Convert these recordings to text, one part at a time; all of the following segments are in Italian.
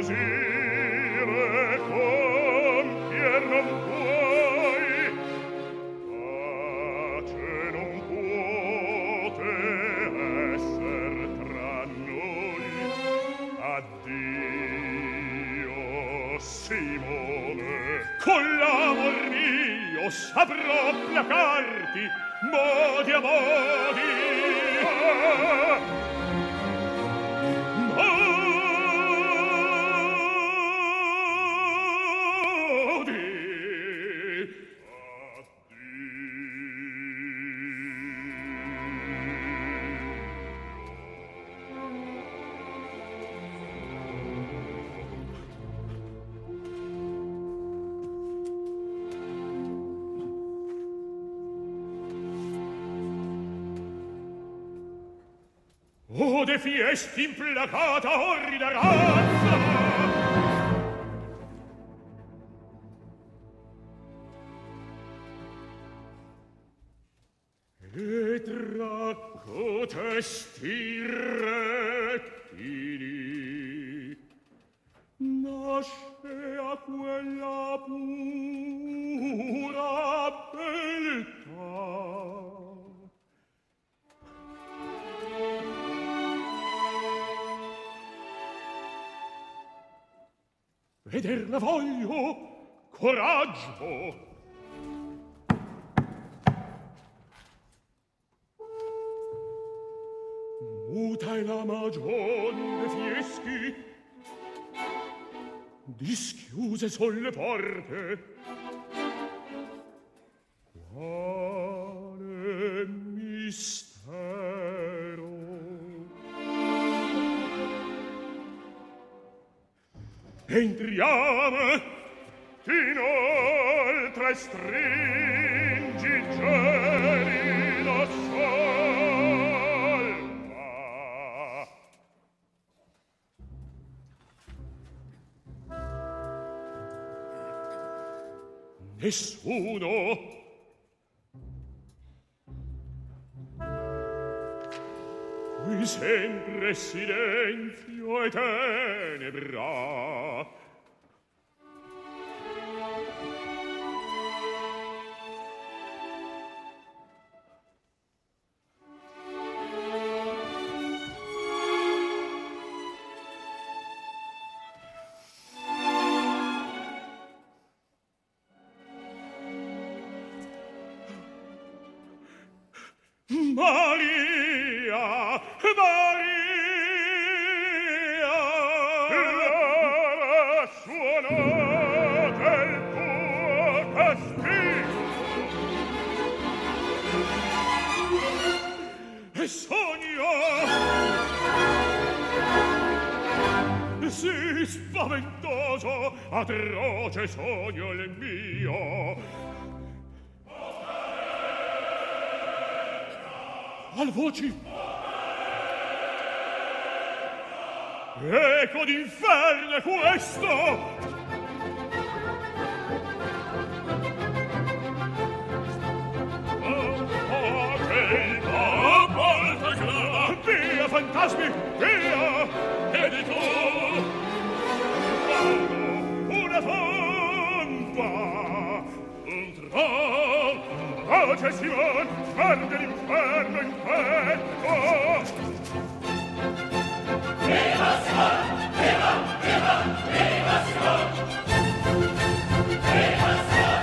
agire compier non puoi, pace non puote esser tra noi. Addio, Simone, con l'amor mio saprò placarti, modi a modi. O de fiesti implacata orrida razza! E tra cotesti rettili nasce a quella pura beltà. Veder la voglio, coraggio. Muta è la magion de fieschi, dischiuse son le porte. Quale mistero! Entriamo, inoltre stringi gelido sol. Nessuno. Qui sempre silenzio e tenebra. Maria, Maria, l'ora suonata il tuo castigo e sogno sì spaventoso, atroce sogno il mio. Al voci eco d'inferno è questo. Via fantasmi, via. E di tu una tomba, un tronco. Voce Simon, perde l'inferno in petto. Viva Simon, viva, viva, viva Simon. Viva Simon,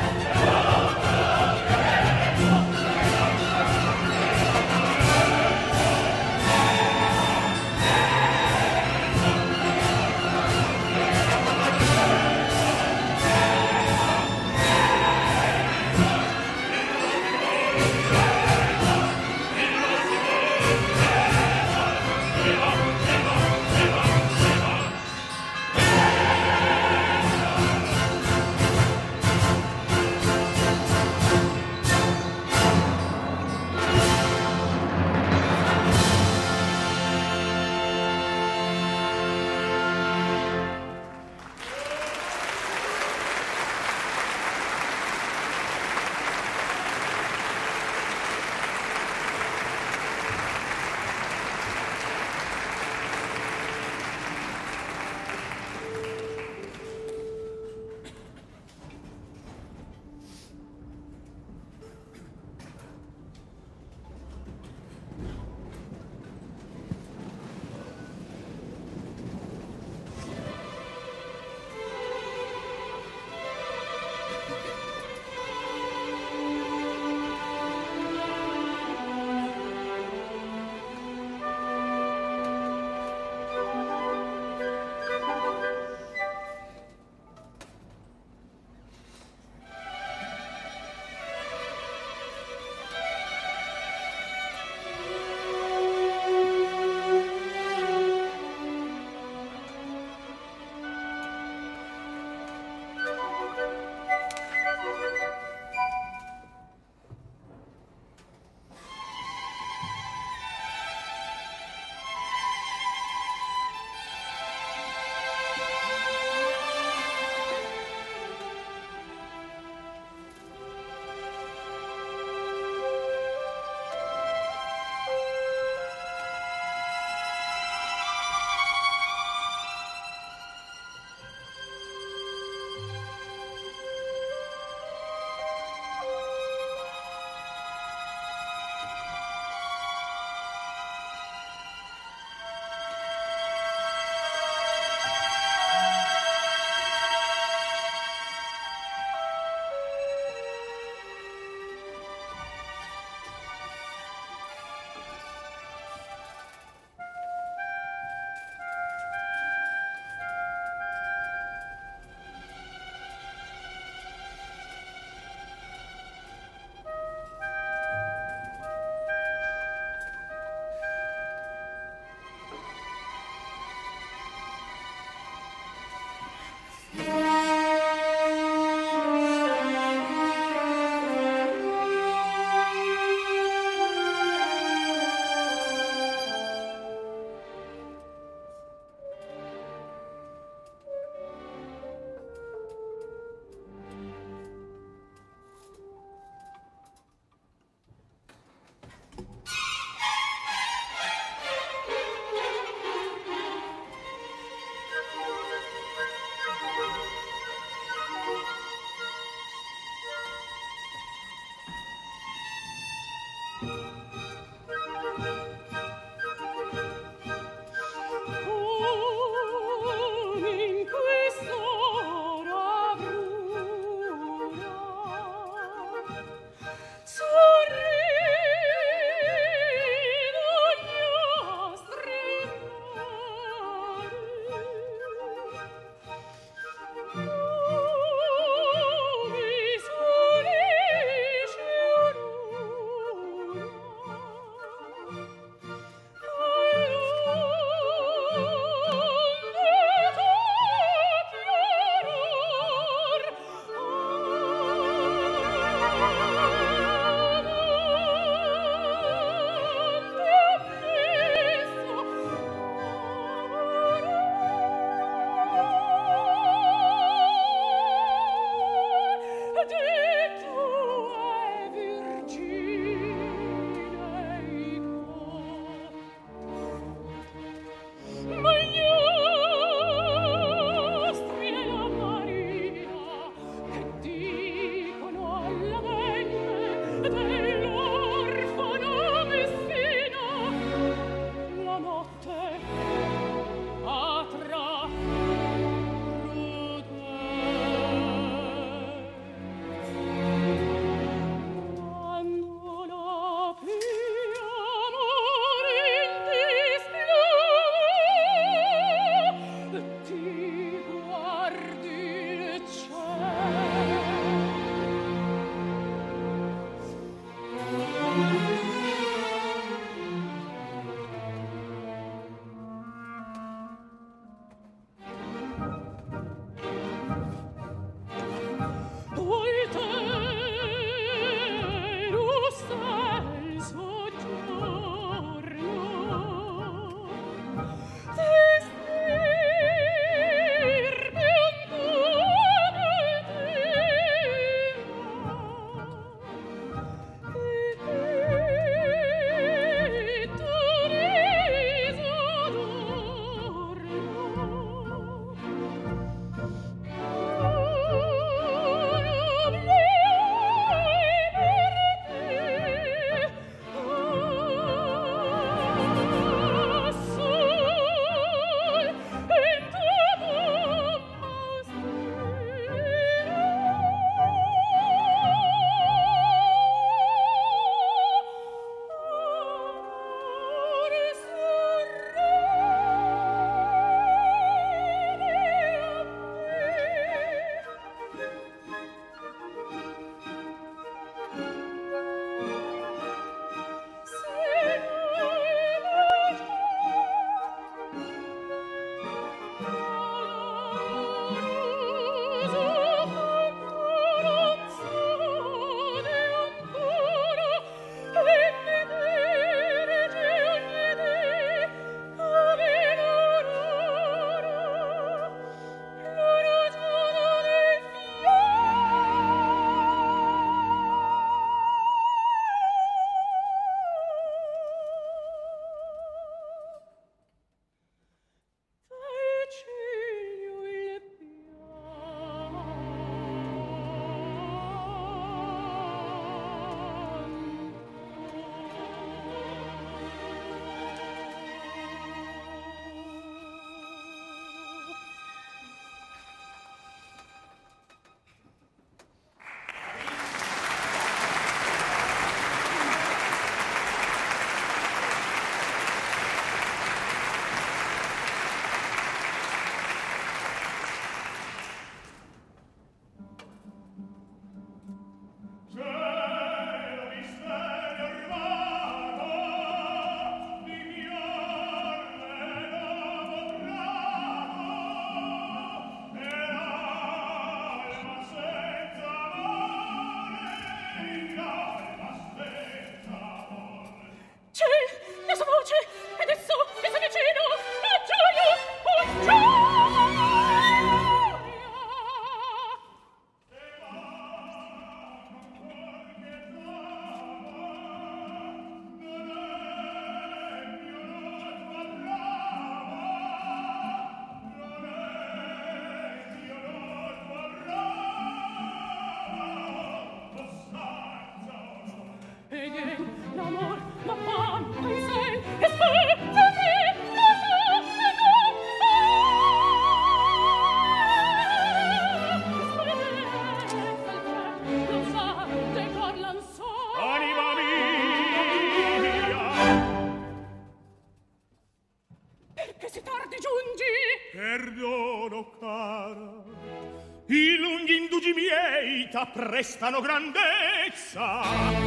perdono, cara. I lunghi indugi miei t'apprestano grandezza.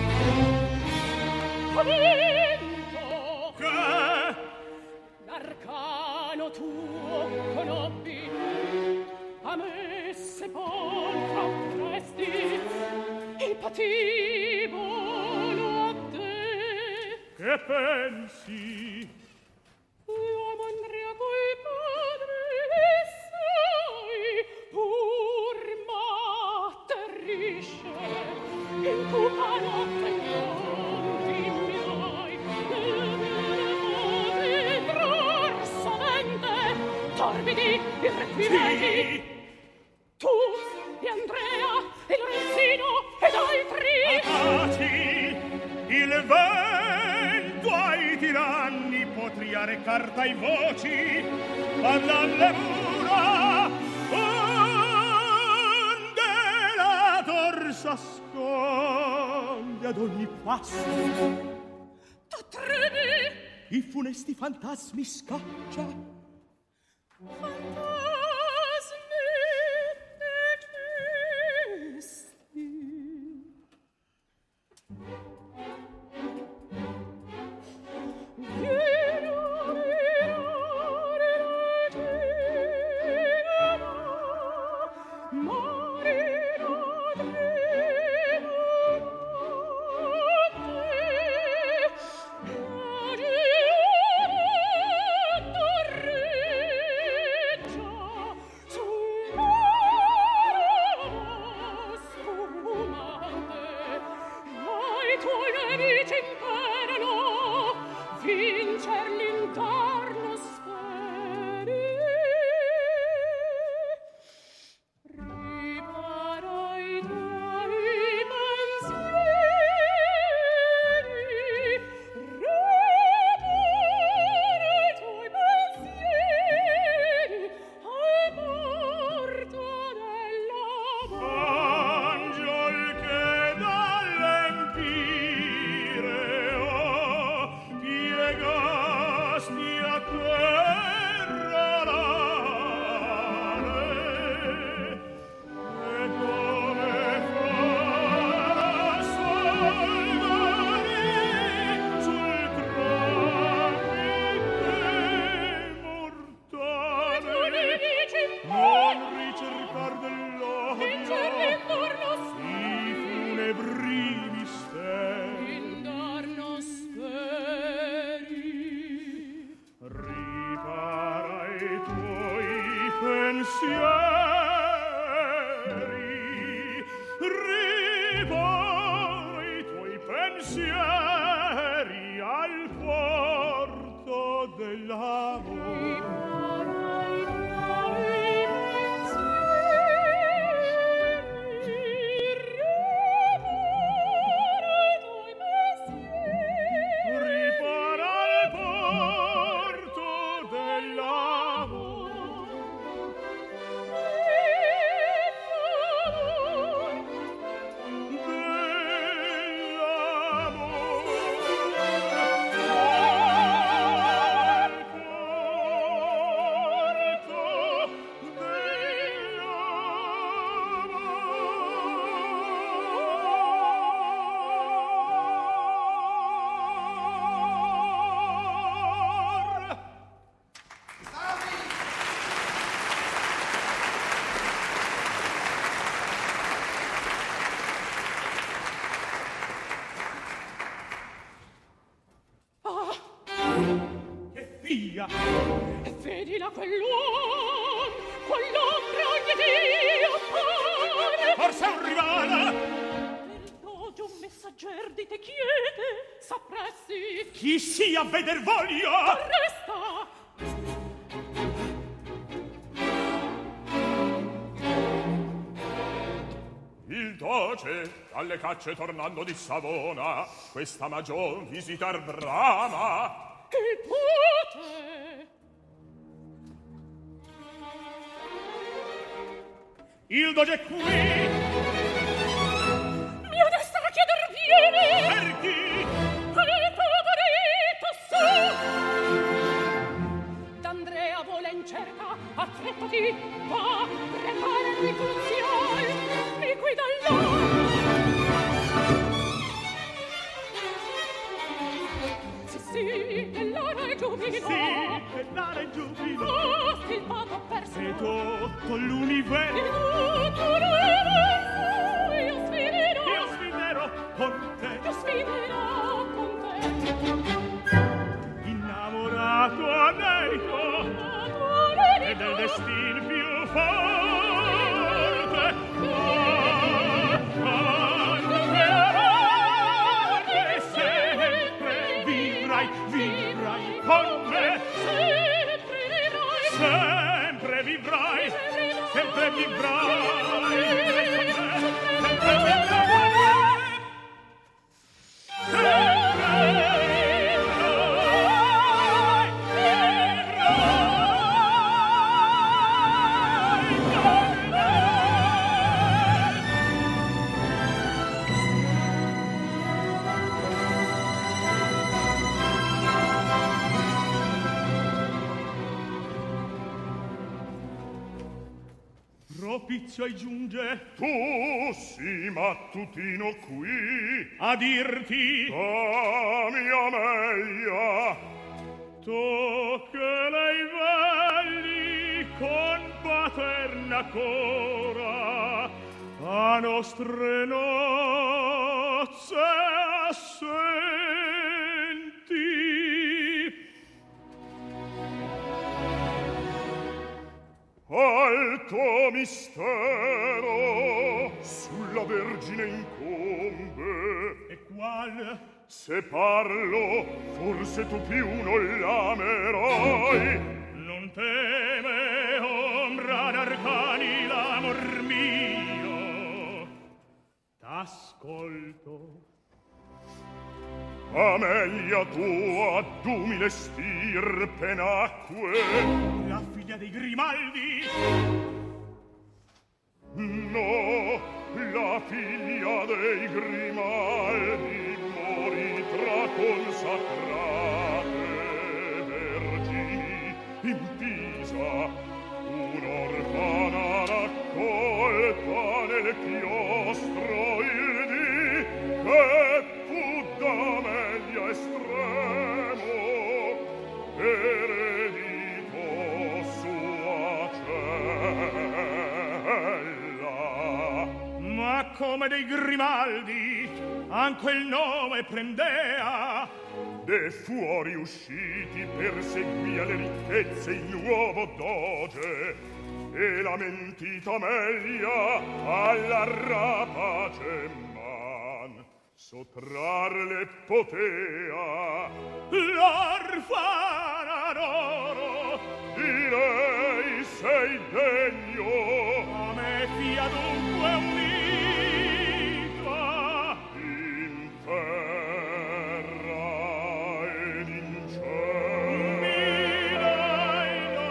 Ho vinto! Che? L'arcano tuo conobbi, a me sepolcro appresti, il patibolo a te. Che pensi? L'uomo andrea coi padri suoi, pur m'atterrisce, in cupa notte incontri miei, nel trar sovente, torbidi, irrequieti. Sì. Tu, e Andrea, e Lorenzino, ed altri. Taci, il vento ai tiranni potria recar dai voci, alla mura, onde la dorsa sconde ad ogni passo. T'atrevi? I funesti fantasmi scaccia. Fantasmi necesti. Vincer l'intorno sferi, ripara i tuoi pensieri, ripara i tuoi pensieri al porto dell'amore. Angiol che dall'empire piegasti a terra l'ale, e come farà salvare sul tramite mortale? Non ricercar dell'odio i funebri misteri. Indarno speri. Ripara i tuoi pensieri, ripara i tuoi pensieri al porto dell'amore. Ripara al porto dell'amore. Che figlia! E vedila quell'uom, quell'ombra ogni Dio appare. Forse è un rivale! Per doge un messagger di te chiede, sapresti. Chi sia veder voglio! Resta! Il doge, alle cacce tornando di Savona, questa magion visitar brama. Il pote! Il doge è qui! Mio destino chieder viene! Per chi? Il favorito su! D'Andrea vola in cerca, a tre portati, va, prepara rivoluzione, e qui dall'ora. Sì, dell'ora è giubilo. Sì, dell'ora è giubilo. Oh, stilpato perso. E tutto l'universo. E tutto l'universo. Io sfiderò con te. Io sfiderò con te. Innamorato anelico. E del destin più forte. Sempre vivrai con me. Sempre vivrai. Sempre vivrai con me. Sempre propizio ai giunge. Tu sì mattutino qui A dirti mia Amelia, tocca lei vegli con paterna cora a nostre nozze assenti. alto mistero sulla Vergine incombe. E qual? Se parlo, forse tu più non l'amerai. Non teme ombra d'arcani l'amor mio. T'ascolto. Amelia tua d'umile stirpe nacque. La figlia dei Grimaldi. No, la figlia dei Grimaldi morì tra consacrate vergini in Pisa, un'orfana raccolta nel chiostro il dì che fu d'Amelia estremo eredito sua cella. Ma come dei Grimaldi anche il nome prendea. De fuori usciti perseguia le ricchezze il nuovo doge e la mentita Amelia alla rapace man sottrarle potea. L'orfana d'oro Di lei sei degno, a me fia dunque unita. in terra ed in cielo. Mi dai la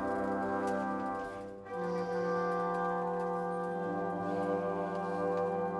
vita.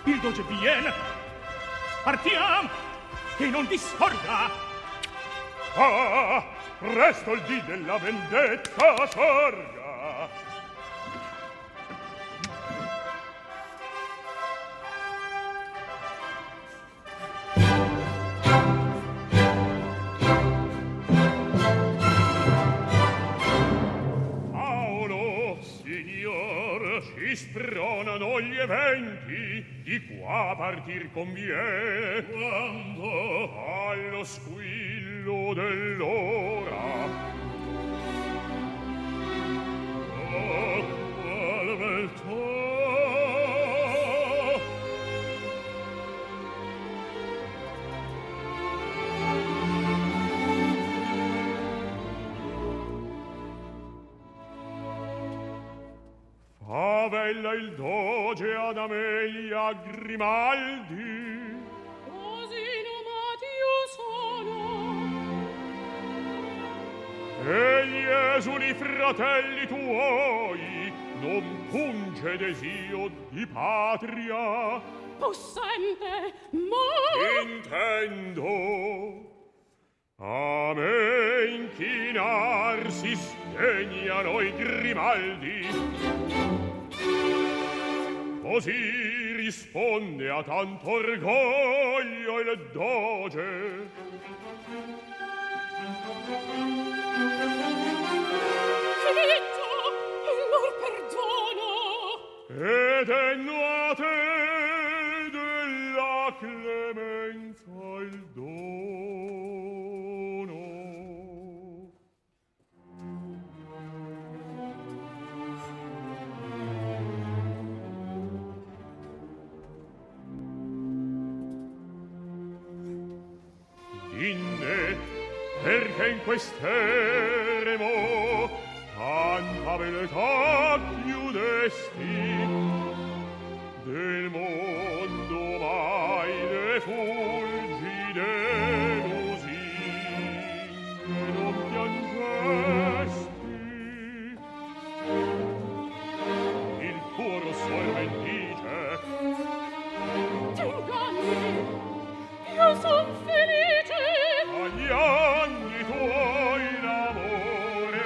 il doge viene. Partiamo, che non discorda. Ah, presto il dì della vendetta sorga. Ci spronano gli eventi, di qua partir conviene. Quando? Allo squillo dell'ora. Oh, qual beltà! Favella il doge ad Amelia Grimaldi. Così nomati io sono. E gli esuli fratelli tuoi non punge desio di patria. Possente, ma... Intendo. A me inchinarsi sdegnano i Grimaldi. Così risponde a tanto orgoglio il doge. Fitto, il lor perdono. Ed enno a te della clemenza il dono. Dinne, perché in quest'eremo tanta beltà chiudesti, del mondo mai le fulgide lusinghe non piangesti. Il tuo rossor bendice. T'inganni, io son felice. Agli anni tuoi l'amore.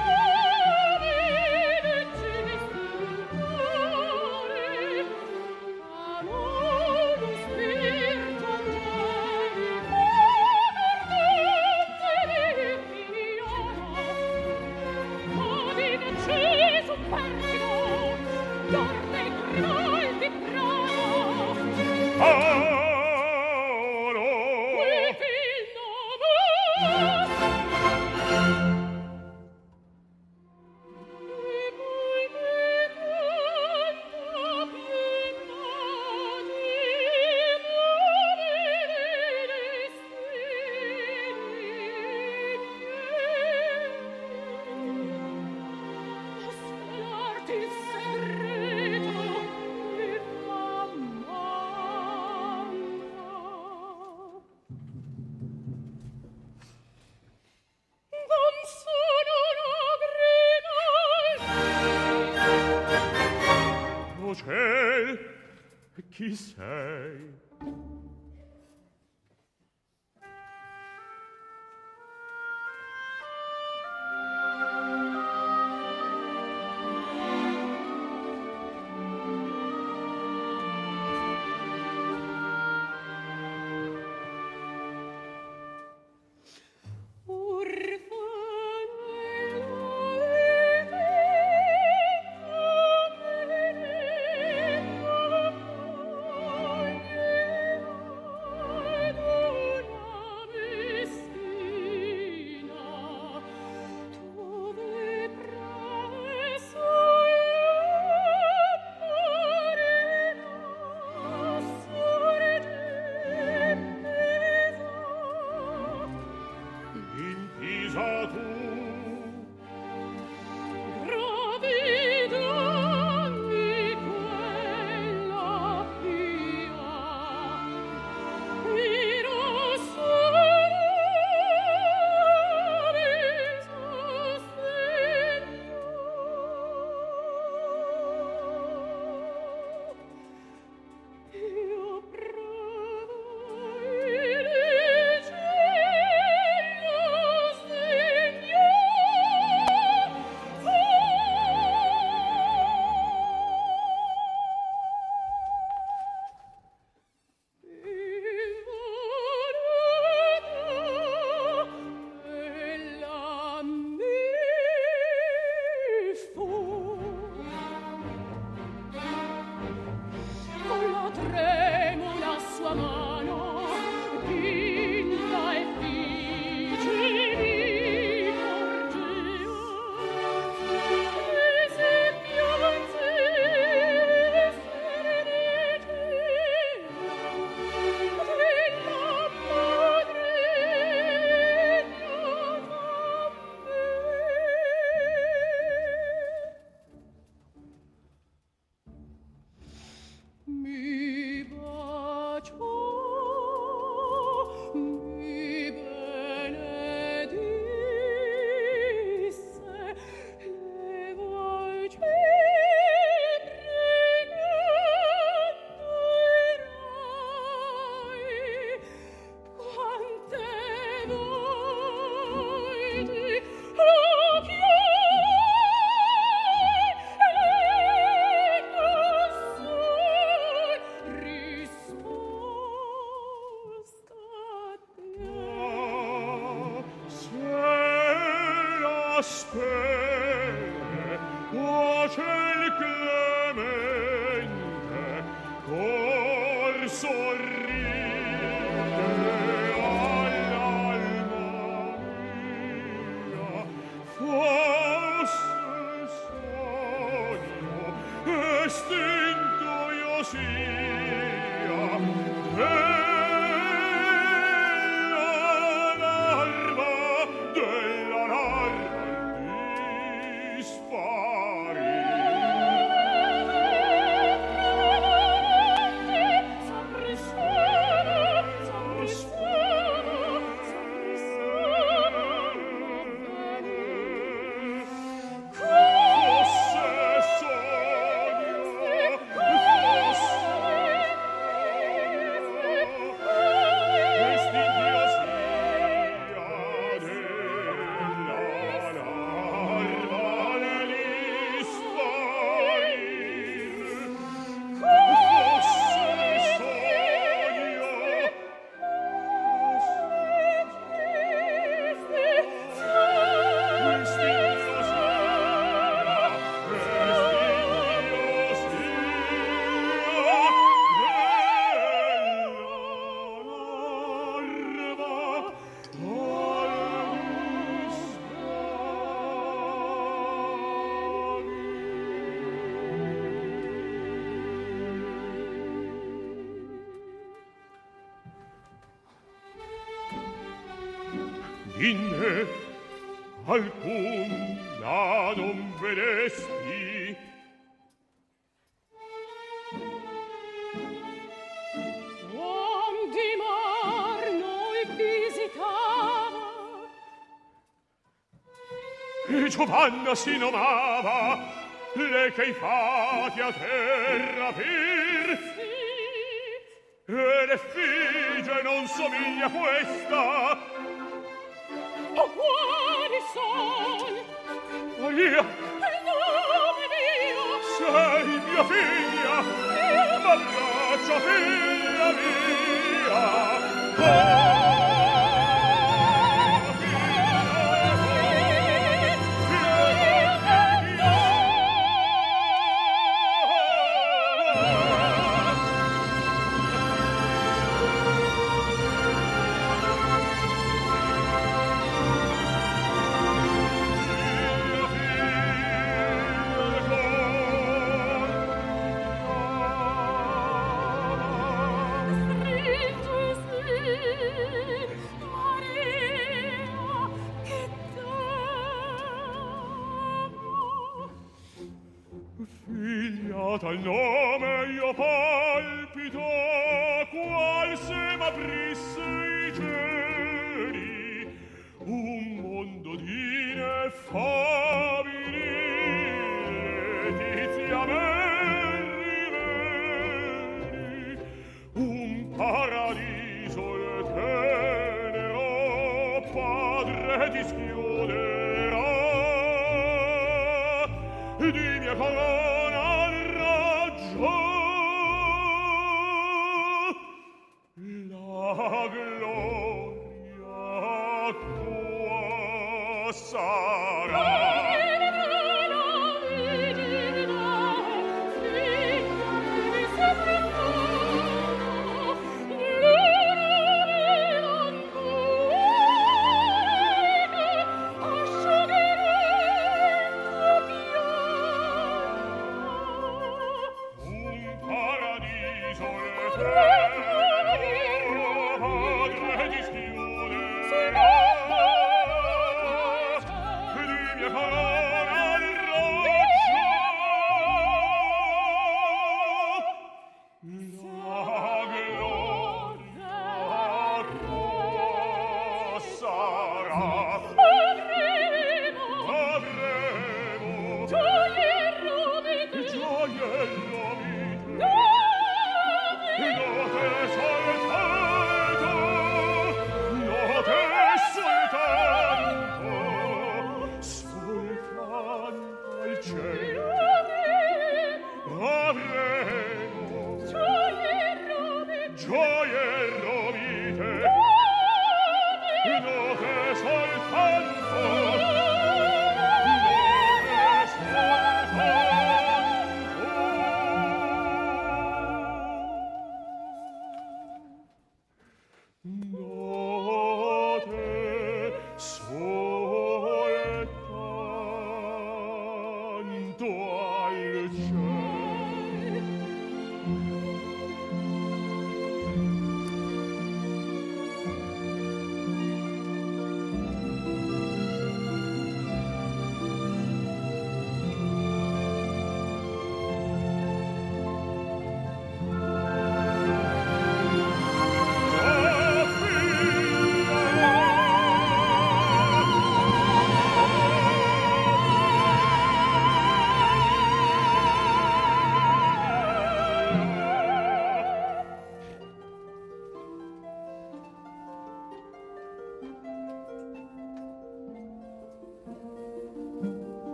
Chi sei? aspere, o ciel clemente, cor sorride all'alma mia, fosse sogno, estinto io sia, della larva in me alcun la non vedesti. Uom di mar noi visitava E Giovanna si nomava, le che i fati a terra pir. Ed effigie non somiglia questa. O quali son? Maria, Il nome mio sei mia figlia, m'abbraccia figlia mia. Tal nome io palpito, qual se m'aprisse i cieli, un mondo d'ineffabili letizia riveli, un paradiso il tenero padre ti schiuderà, di mia corona la gloria tua sarà. Gioie e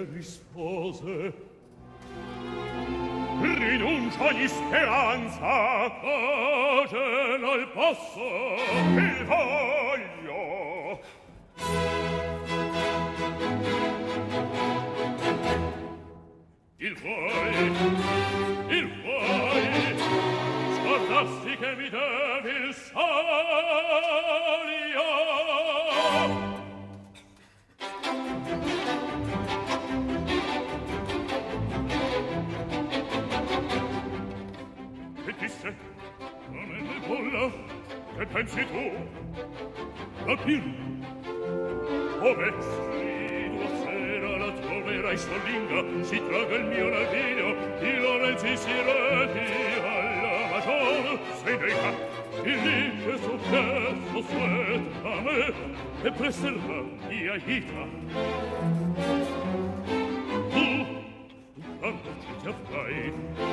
rispose: rinuncio ogni speranza, facelo il passo, il voglio. Il vuoi, scordassi che mi devi il salio. E disse, non è nulla, che pensi tu? Capirmi, come strido sera la troverai solinga, si traga il mio naviglio, di Lorenzi si reti alla magione, sei neca, il lì che successo sueta a me, e presterà mia vita. Tu quanto ci ti avrai?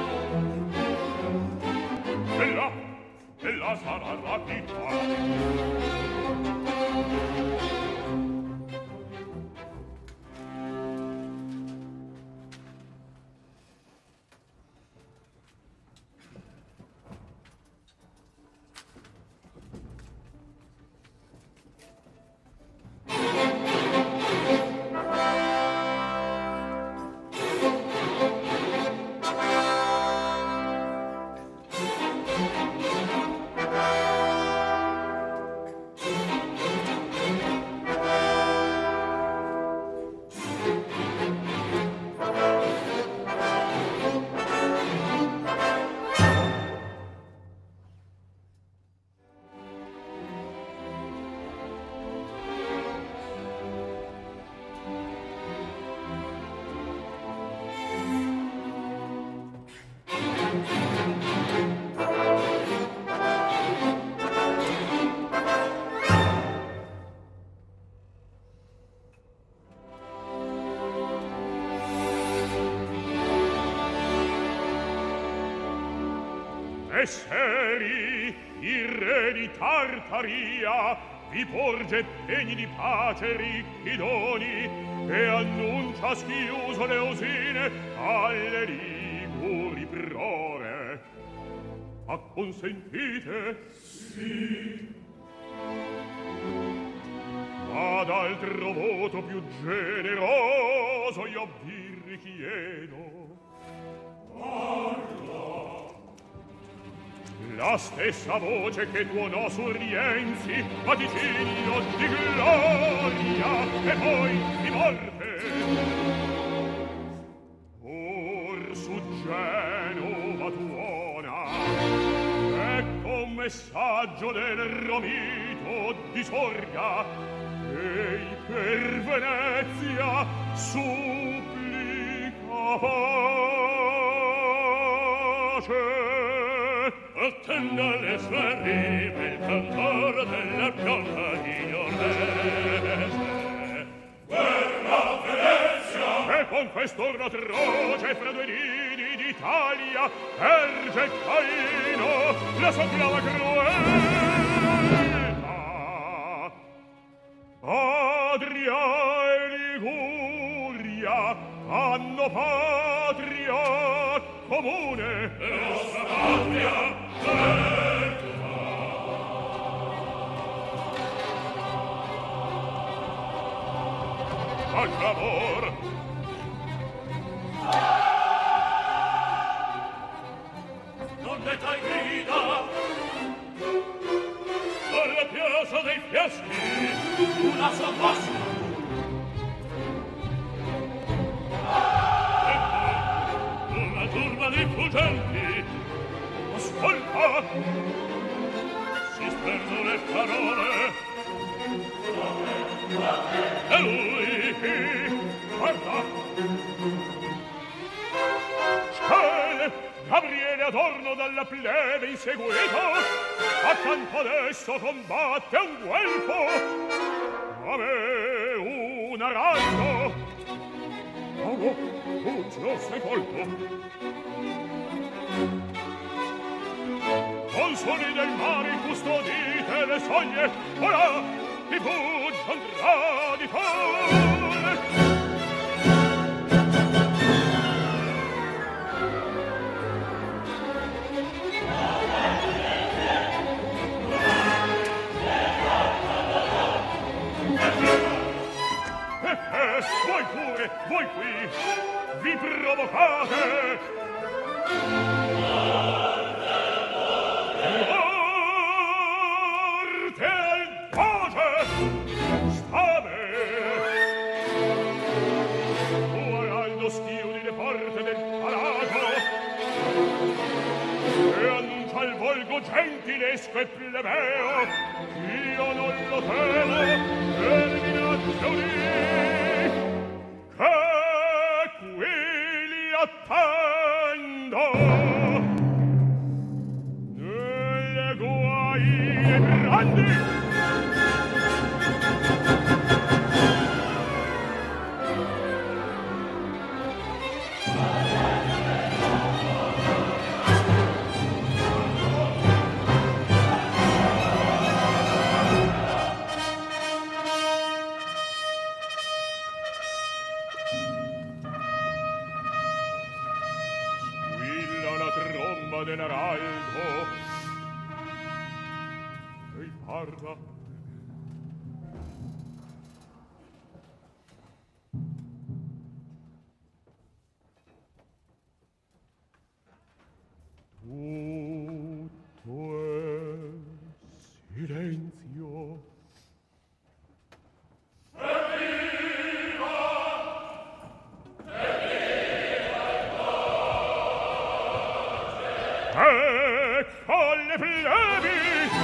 E là sarà rapita. Seri, il re di Tartaria, vi porge pegni di pace ricchi doni, e annuncia schiuso le usine alle Liguri prore. Acconsentite? Sì. Ma d'altro voto più generoso io vi richiedo. La stessa voce che tuonò su Rienzi, vaticinio di gloria e poi di morte. Or su Genova tuona, ecco un messaggio del Romito di Soria, ei per Venezia supplica pace. Attenda le sue rime il cantor della pionta di Ornese. Guerra Venezia! E con quest'orno atroce fra due nidi d'Italia erge Caino la sua clava cruenta. Adria e Liguria hanno patria comune. E la nostra patria al clamor. Non detta grida alla piazza dei fiaschi una sommossa. Una turba di fuggenti ascolta, si sperdono le parole. E lui guarda, c'è Gabriele Adorno dalla plebe inseguito, accanto adesso combatte un guelfo, a me un araldo. Oh no, Pugio sei colto. Con suoni del mare custodite le soglie, ora ti fugge un traditore. Voi pure, voi qui, vi provocate! Morte al doge! Stave! Guardando schiudi le porte del palato e annuncia al volgo gentilesco e plebeo: io non lo temo, e mi minaccio di che qui li attendo nelle guaie grandi. Dell'araldo e parla tutto è silenzio. Ecco le plebi!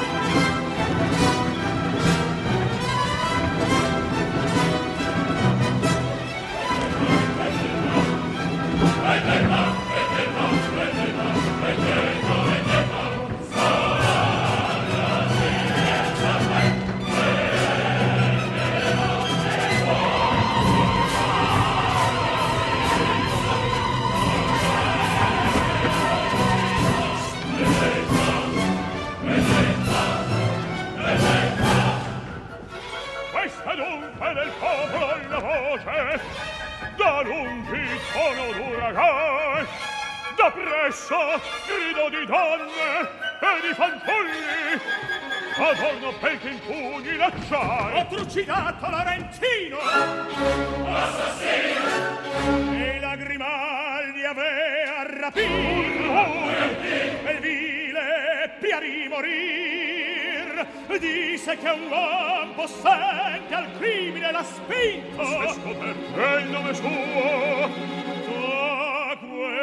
Del popolo la voce, da lungi tono d'uragan, da presso grido di donne e di fanciulli, adorno pel che impugni l'acciaio. Ho trucidato Lorentino, assassino, e la Grimaldi avea rapito, e il vile pia di morir. Disse che un uomo possente al crimine l'ha spinto. Se scoperto il nome suo, tua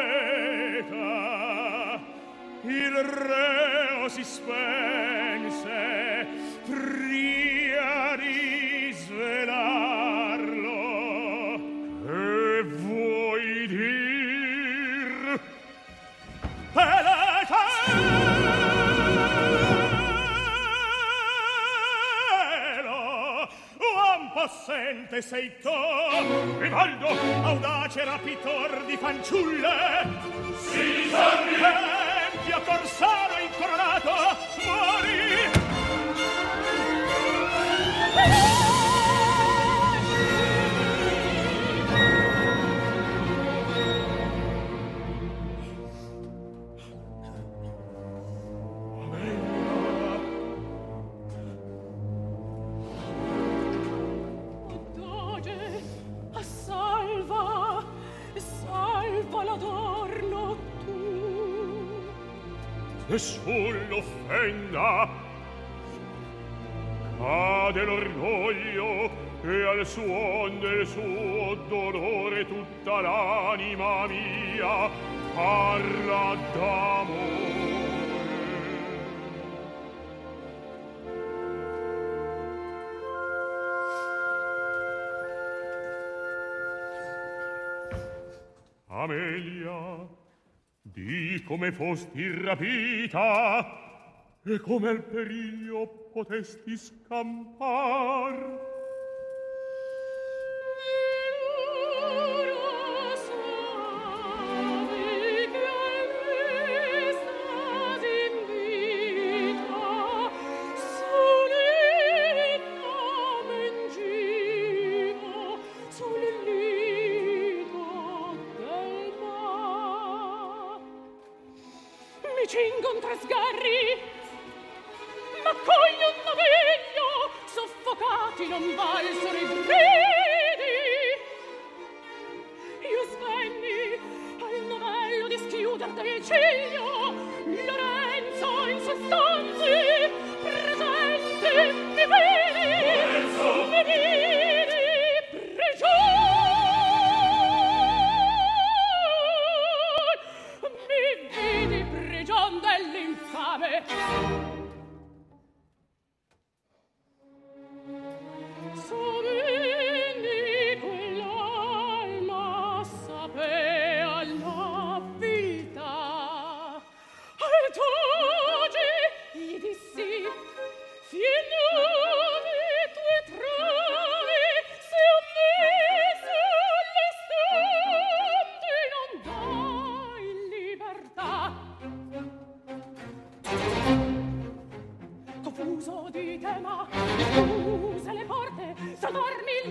queta, il reo si spense pria di svelarlo. che vuoi dir? Possente sei tu, Vivaldo, audace rapitor di fanciulle, si salvi, empio corsaro incoronato, muori! Nessun l'offenda, cade l'orgoglio e al suon del suo dolore tutta l'anima mia parla d'amore. Amelia, di come fosti rapita e come al periglio potesti scampar. Cingon tre sgarri, ma cogli un noveglio, soffocati non valsero i gridi.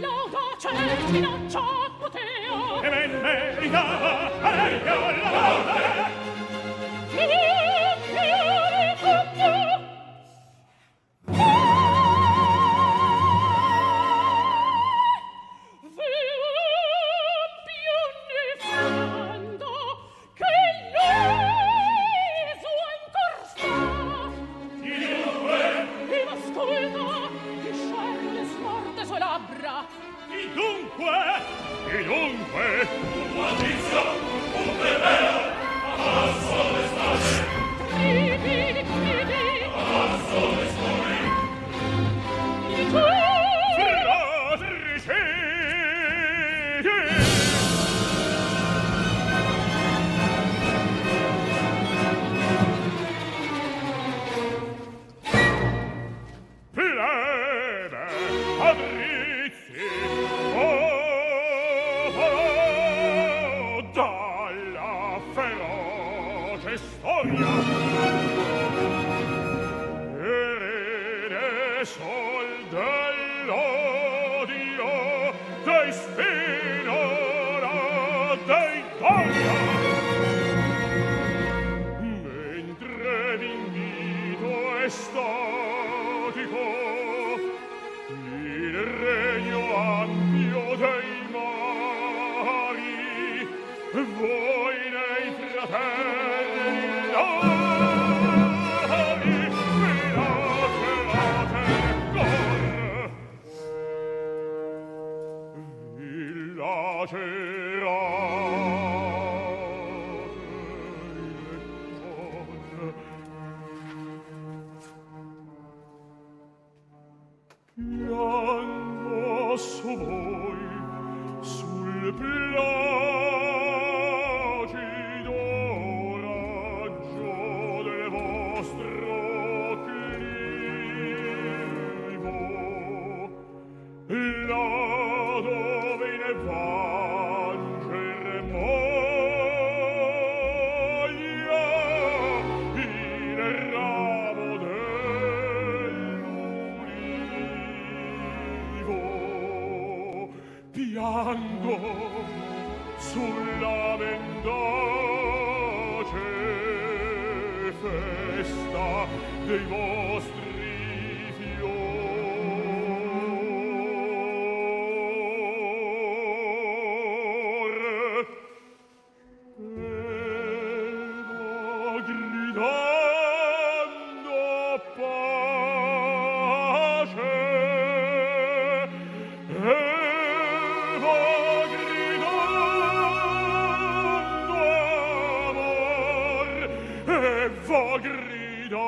l'audace minaccia potea e ben meritava parecchio la morte. E dunque, un guardizio, un plebeo, avanzo le spade, avanzo le spade, fratricidi. Plebe, patrizi, dalla feroce storia erede sol dell'odio dei Spinola dei Goya mentre d'invito estatico il regno ampio dei voi nei fratelli lari mi lacerate cor vi lacerate piango su voi sul placido raggio del vostro clivo là dove in evanger moglia il ramo dell'ulivo piango sulla mendace festa dei vostri fior Evo gridando pace Evo gridando amor Evo gridando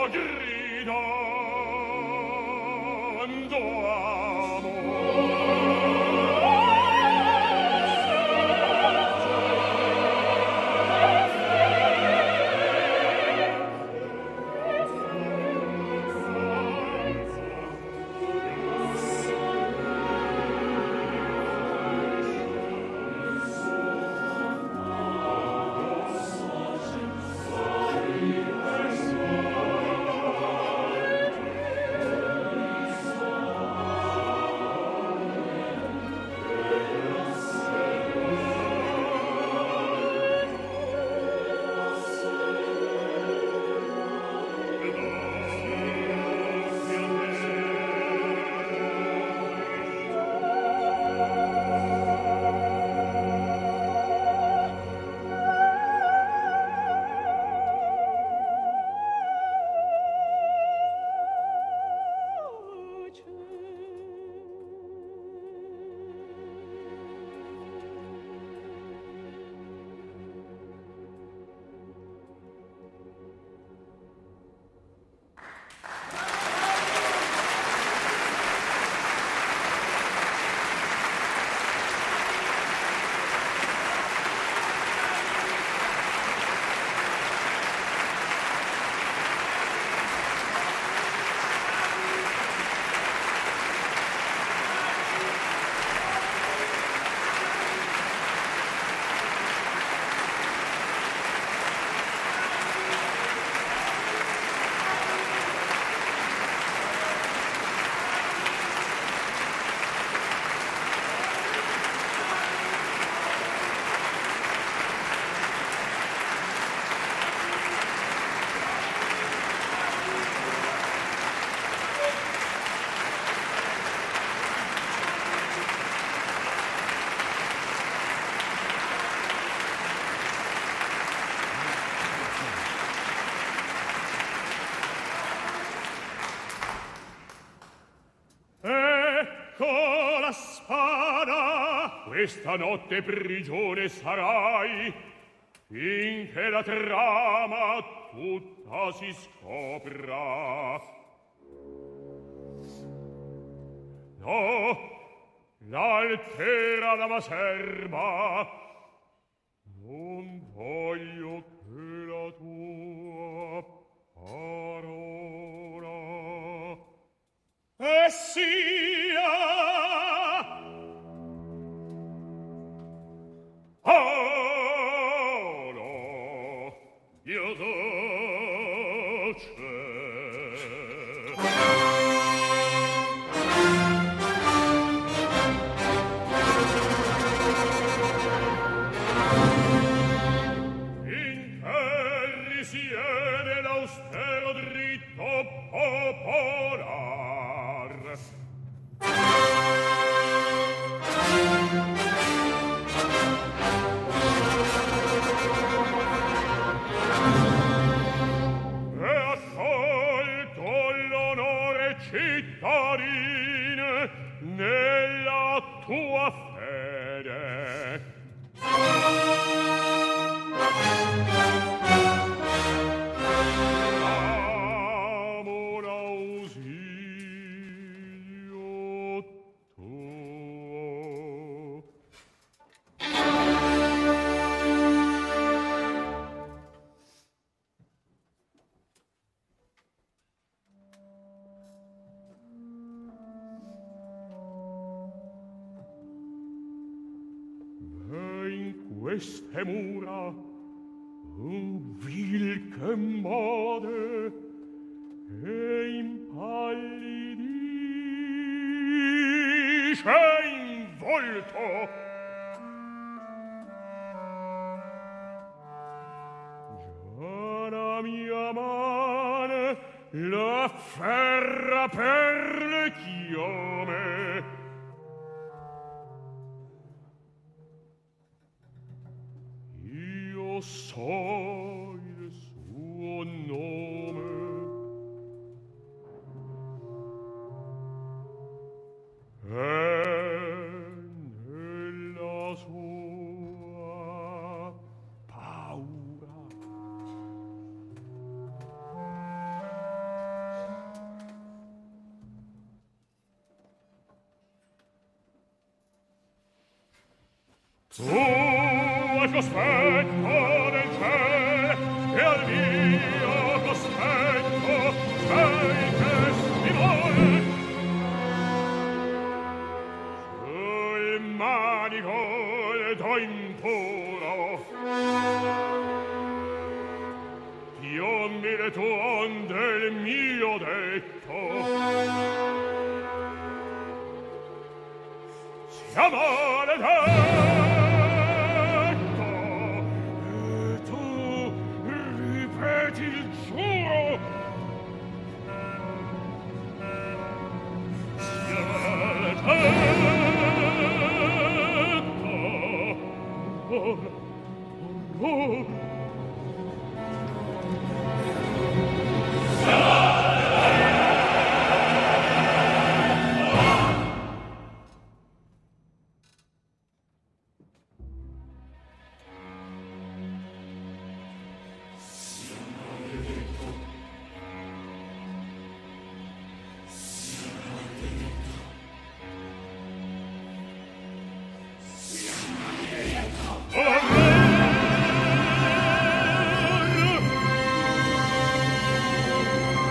gridando amor. Questa notte prigione sarai, finché la trama tutta si scopra. No, l'altera dama serba, non voglio che la tua parola sia no, io dolce. In che risiede l'austero dritto popolar. Cittadine nella tua fede. Amo l'ausilio tuo. Queste mura un vil che mode e impallidisce in volto. Già la mia mano la ferra per le chiome. So il suo nome e nella sua paura Tu al cospetto del ciel e al mio cospetto sei testimone. Sul manico t'ho impuro, piombi le tuonde il mio detto. Sia maledetto